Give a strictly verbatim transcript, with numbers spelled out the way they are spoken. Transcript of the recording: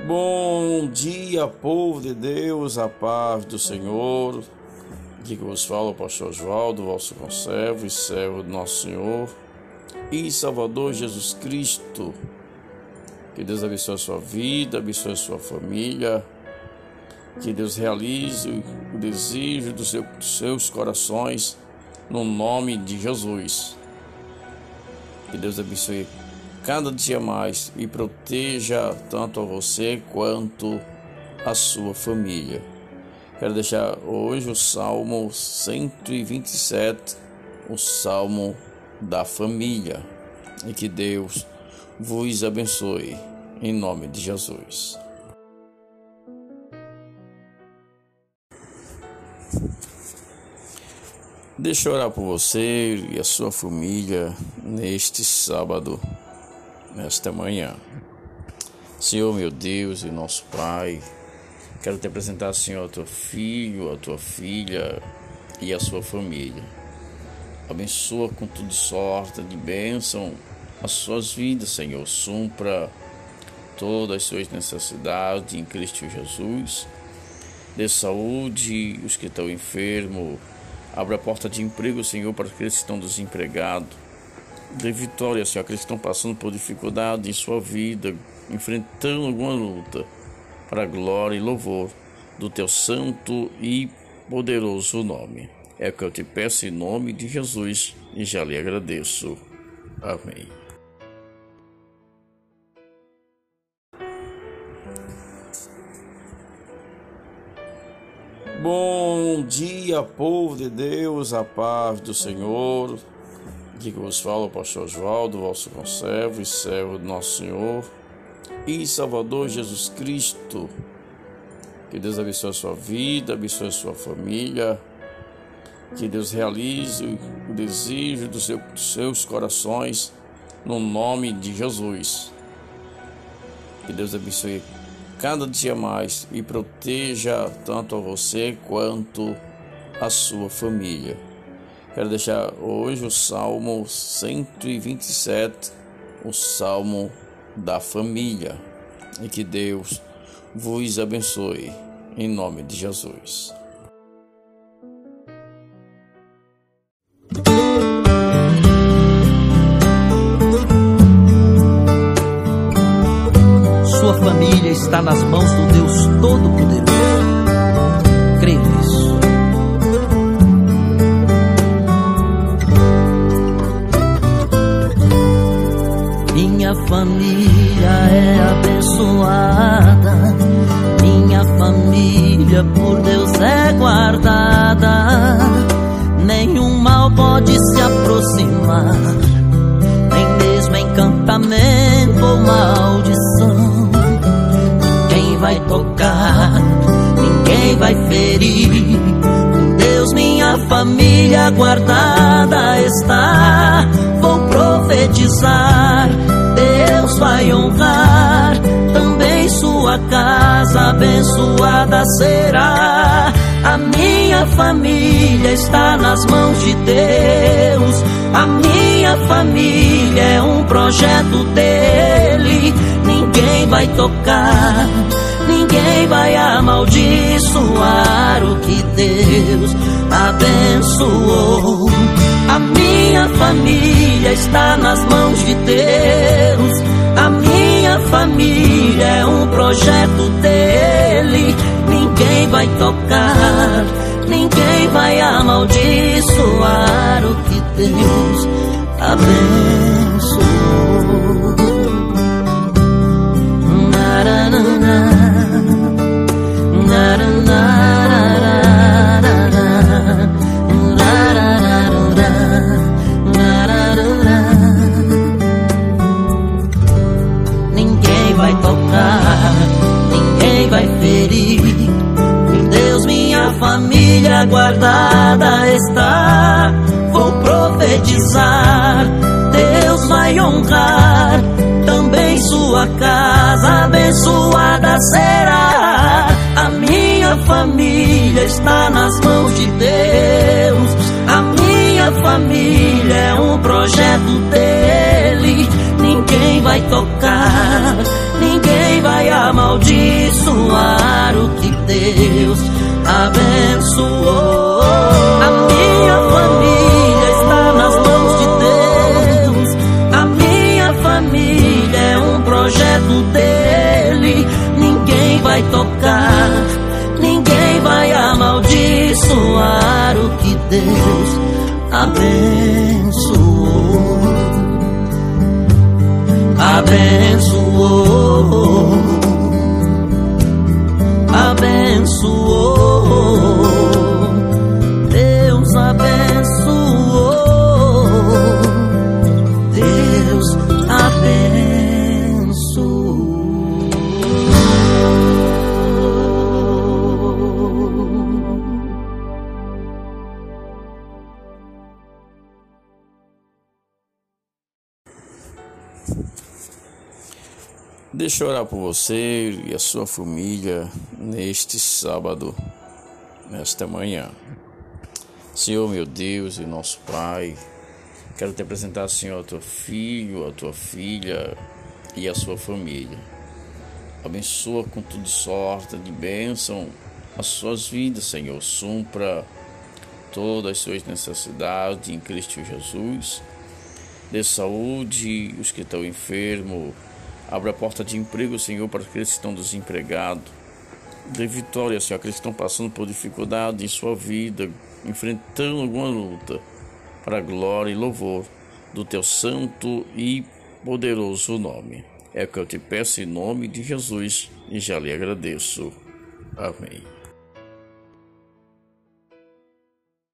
Bom dia, povo de Deus, a paz do Senhor. Aqui que vos fala o pastor Oswaldo, vosso conservo e servo do nosso Senhor e Salvador Jesus Cristo. Que Deus abençoe a sua vida, abençoe a sua família. Que Deus realize o desejo dos seu, seus corações no nome de Jesus. Que Deus abençoe cada dia mais e proteja tanto a você quanto a sua família. Quero deixar hoje o Salmo cento e vinte e sete, o Salmo da família. E que Deus vos abençoe em nome de Jesus. Deixa eu orar por você e a sua família neste sábado, nesta manhã. Senhor, meu Deus e nosso Pai, quero te apresentar, Senhor, a teu filho, a tua filha e a sua família. Abençoa com tudo de sorte, de bênção as suas vidas, Senhor. Supra todas as suas necessidades em Cristo Jesus. Dê saúde os que estão enfermos. Abra a porta de emprego, Senhor, para aqueles que estão desempregados. Dê vitória, Senhor, aqueles que estão passando por dificuldade em sua vida, enfrentando alguma luta, para a glória e louvor do teu santo e poderoso nome. É o que eu te peço em nome de Jesus e já lhe agradeço. Amém. Bom dia, povo de Deus, a paz do Senhor. Aqui que vos fala o pastor Oswaldo, vosso conservo e servo do nosso Senhor e Salvador Jesus Cristo. Que Deus abençoe a sua vida, abençoe a sua família. Que Deus realize o desejo dos seu, seus corações no nome de Jesus. Que Deus abençoe cada dia mais e proteja tanto a você quanto a sua família. Quero deixar hoje o Salmo cento e vinte e sete, o Salmo da família. E que Deus vos abençoe em nome de Jesus. Sua família está nas mãos do Deus Todo-Poderoso. Creia nisso. Minha família é abençoada. Minha família por Deus é guardada. Nenhum mal pode se aproximar, nem mesmo encantamento ou maldição. Ninguém vai tocar, ninguém vai ferir. Com Deus minha família guardada está. Vou profetizar, Deus vai honrar. Também sua casa abençoada será. A minha família está nas mãos de Deus. A minha família é um projeto dele. Ninguém vai tocar, ninguém vai amaldiçoar o que Deus abençoou. A minha família está nas mãos de Deus. A minha família é um projeto dele. Ninguém vai tocar, ninguém vai amaldiçoar o que Deus abençoou. Ninguém vai tocar, ninguém vai ferir. Em Deus minha família guardada está. Vou profetizar, Deus vai honrar. Também sua casa abençoada será. A minha família está nas mãos de Deus. A minha família é um projeto dele. Ninguém vai tocar, ninguém vai amaldiçoar Deus abençoou. A minha família está nas mãos de Deus. A minha família é um projeto dele. Ninguém vai tocar, ninguém vai amaldiçoar o que Deus abençoou. Abençoou, abençoou, Deus abençoou, Deus abençoou. Deixa eu orar por você e a sua família neste sábado, nesta manhã. Senhor, meu Deus e nosso Pai, quero te apresentar, Senhor, a teu filho, a tua filha e a sua família. Abençoa com tudo sorte, de bênção as suas vidas, Senhor. Supra todas as suas necessidades em Cristo Jesus. Dê saúde os que estão enfermos. Abra a porta de emprego, Senhor, para aqueles que estão desempregados. Dê vitória, Senhor, aqueles que estão passando por dificuldade em sua vida, enfrentando alguma luta, para a glória e louvor do teu santo e poderoso nome. É o que eu te peço em nome de Jesus e já lhe agradeço. Amém.